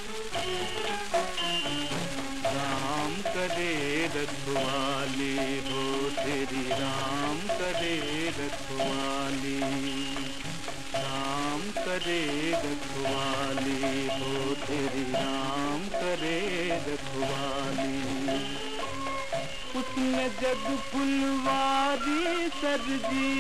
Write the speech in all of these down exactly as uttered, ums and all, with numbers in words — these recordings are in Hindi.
राम करे रखवाली हो तेरी, राम करे रखवाली, राम करे रखवाली हो तेरी, राम करे रखवाली। उसने जग फुलवारी सरजी,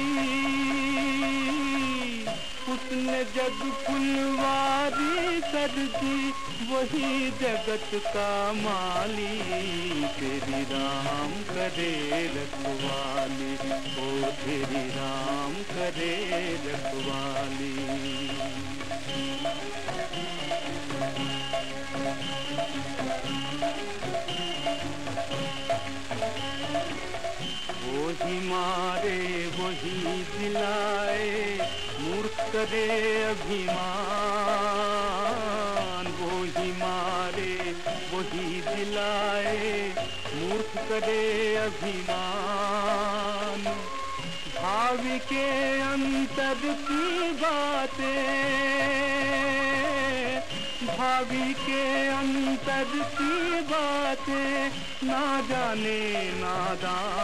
उसने जग फुलवारी सरजी, वही जगत का माली, तेरी राम करे रखवाली ओ तेरी, राम करे रखवाली। वही मारे वही दिलाए, मूर्ख करे अभिमान, वही मारे वही दिलाए, मूर्ख करे अभिमान। भावी के अंतर की बातें, भावी के अंतर की बातें, ना जाने नादान,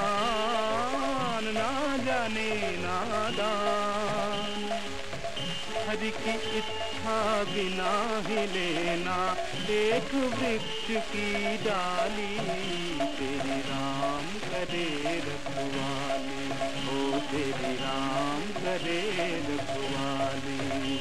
ना जाने नादान। हरि की इच्छा बिना ही लेना एक वृक्ष की डाली, तेरी राम करे रखवाली ओ तेरी, राम करे रखवाली।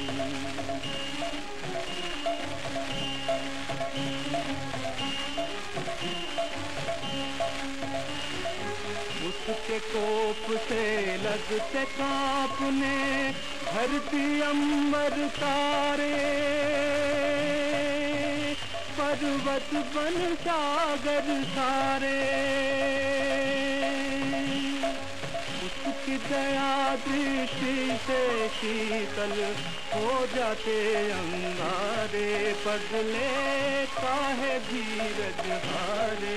उसके कोप से लगते कांपने धरती अंबर तारे, पर्वत बन सागर सारे। उसकी दया दृष्टि से शीतल हो जाते अंगारे, बदले काहे धीरज हारे।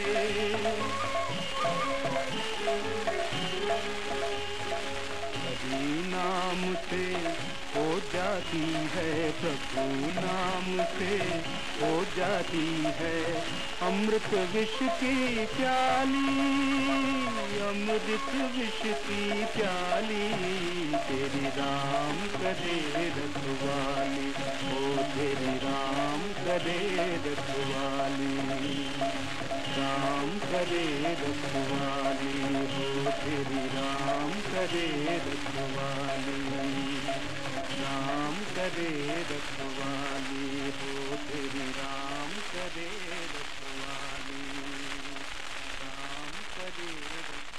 हरि नाम से हो जाती है, प्रभु नाम से हो जाती है, अमृत विष की प्याली, अमृत विष की प्याली, तेरी राम करे रखवाली ओ तेरी, राम करे रखवाली, राम करे रखवाली हो तेरी, राम करे रखवाली, राम करे रखवाली हो तेरी, राम करे रखवाली, राम करे रखवाली।